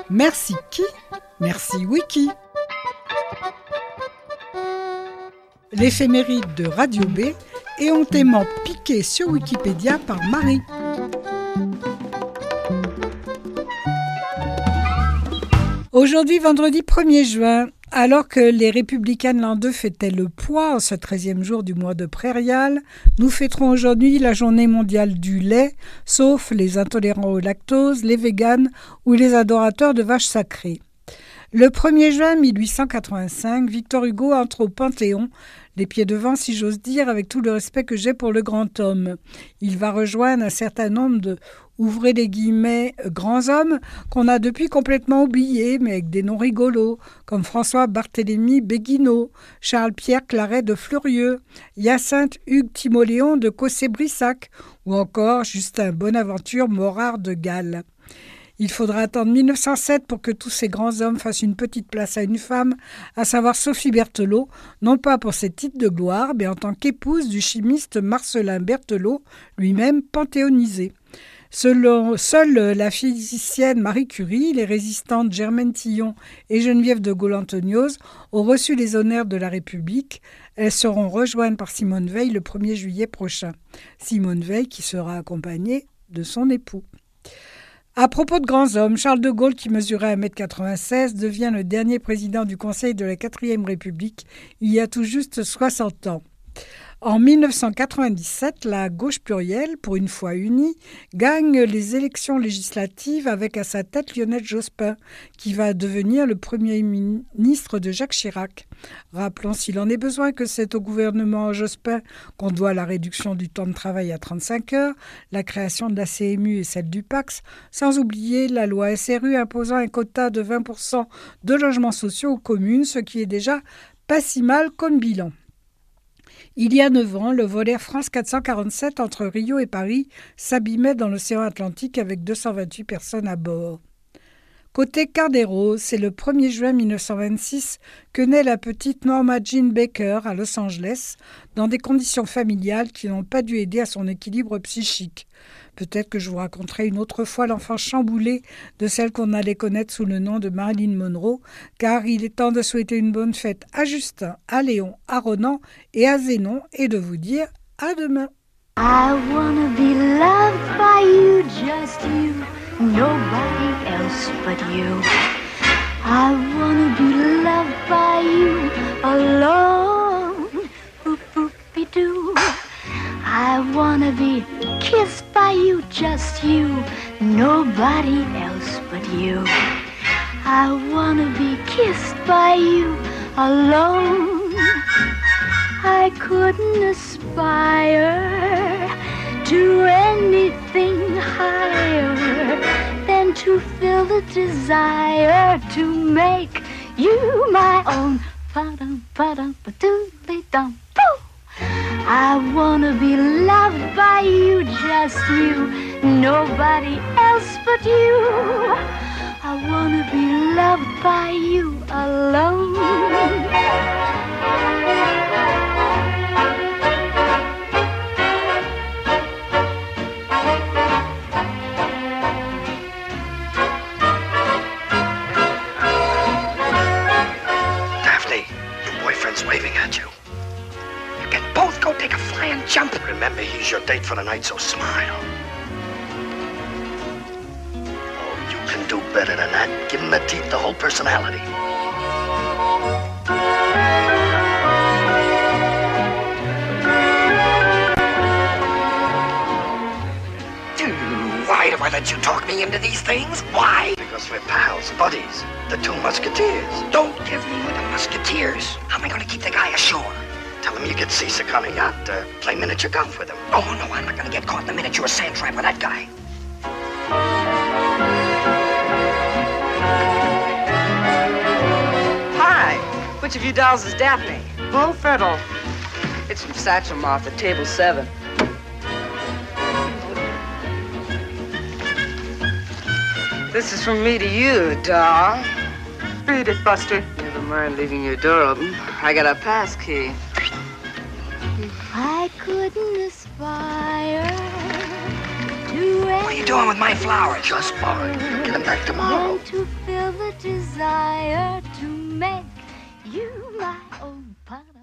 Merci qui? Merci Wiki. L'éphéméride de Radio B est hontément piquée sur Wikipédia par Marie. Aujourd'hui, vendredi 1er juin, alors que les Républicaines l'an 2 fêtaient le poids en ce 13e jour du mois de prairial, nous fêterons aujourd'hui la journée mondiale du lait, sauf les intolérants au lactose, les véganes ou les adorateurs de vaches sacrées. Le 1er juin 1885, Victor Hugo entre au Panthéon, les pieds devant si j'ose dire, avec tout le respect que j'ai pour le grand homme. Il va rejoindre un certain nombre de, ouvrez les guillemets, grands hommes qu'on a depuis complètement oubliés, mais avec des noms rigolos, comme François-Barthélemy Béguineau, Charles-Pierre Claret de Fleurieux, Hyacinthe Hugues Timoléon de Cossé-Brissac, ou encore Justin Bonaventure Morard de Galles. Il faudra attendre 1907 pour que tous ces grands hommes fassent une petite place à une femme, à savoir Sophie Berthelot, non pas pour ses titres de gloire, mais en tant qu'épouse du chimiste Marcellin Berthelot, lui-même panthéonisé. Seule la physicienne Marie Curie, les résistantes Germaine Tillon et Geneviève de Gaulle-Anthonioz ont reçu les honneurs de la République. Elles seront rejointes par Simone Veil le 1er juillet prochain. Simone Veil qui sera accompagnée de son époux. À propos de grands hommes, Charles de Gaulle, qui mesurait 1m96, devient le dernier président du Conseil de la 4e République il y a tout juste 60 ans. En 1997, la gauche plurielle, pour une fois unie, gagne les élections législatives avec à sa tête Lionel Jospin, qui va devenir le Premier ministre de Jacques Chirac. Rappelons s'il en est besoin que c'est au gouvernement Jospin qu'on doit la réduction du temps de travail à 35 heures, la création de la CMU et celle du PAX, sans oublier la loi SRU imposant un quota de 20% de logements sociaux aux communes, ce qui est déjà pas si mal comme bilan. Il y a 9 ans, le vol Air France 447 entre Rio et Paris s'abîmait dans l'océan Atlantique avec 228 personnes à bord. Côté Cardero, c'est le 1er juin 1926 que naît la petite Norma Jean Baker à Los Angeles, dans des conditions familiales qui n'ont pas dû aider à son équilibre psychique. Peut-être que je vous raconterai une autre fois l'enfance chamboulée de celle qu'on allait connaître sous le nom de Marilyn Monroe, car il est temps de souhaiter une bonne fête à Justin, à Léon, à Ronan et à Zénon et de vous dire à demain. I wanna be loved by you, just you, nobody else but you. I wanna be loved by you alone, boop-boop-be-doo. I wanna be kissed by you, just you, nobody else but you. I wanna be kissed by you alone. I couldn't aspire to anything higher than to feel the desire to make you my own. Ba-dum-ba-dum-ba-doodly-dum-boo. I wanna be loved by you, just you, nobody else but you. I wanna be loved by you alone. Daphne, your boyfriend's waving at you. You can both go take a flying jump. Remember, he's your date for the night, so smile. Oh, you can do better than that. Give him the teeth, the whole personality. Why do I let you talk me into these things? Why? Because we're pals, buddies, the two musketeers. Don't give me with the musketeers. How am I going to keep the guy ashore? Tell him you get seasick on a yacht, play miniature golf with him. Oh, no, I'm not going to get caught in the miniature sand trap with that guy. Hi, which of you dolls is Daphne? Bo Fiddle. It's from Satchel Moth at table 7. This is from me to you, doll. Read it, Buster. Never mind leaving your door open. I got a pass key. I couldn't aspire to you What are you doing with my flowers? Just fine. Get them back tomorrow. Then to feel the desire to make you my own part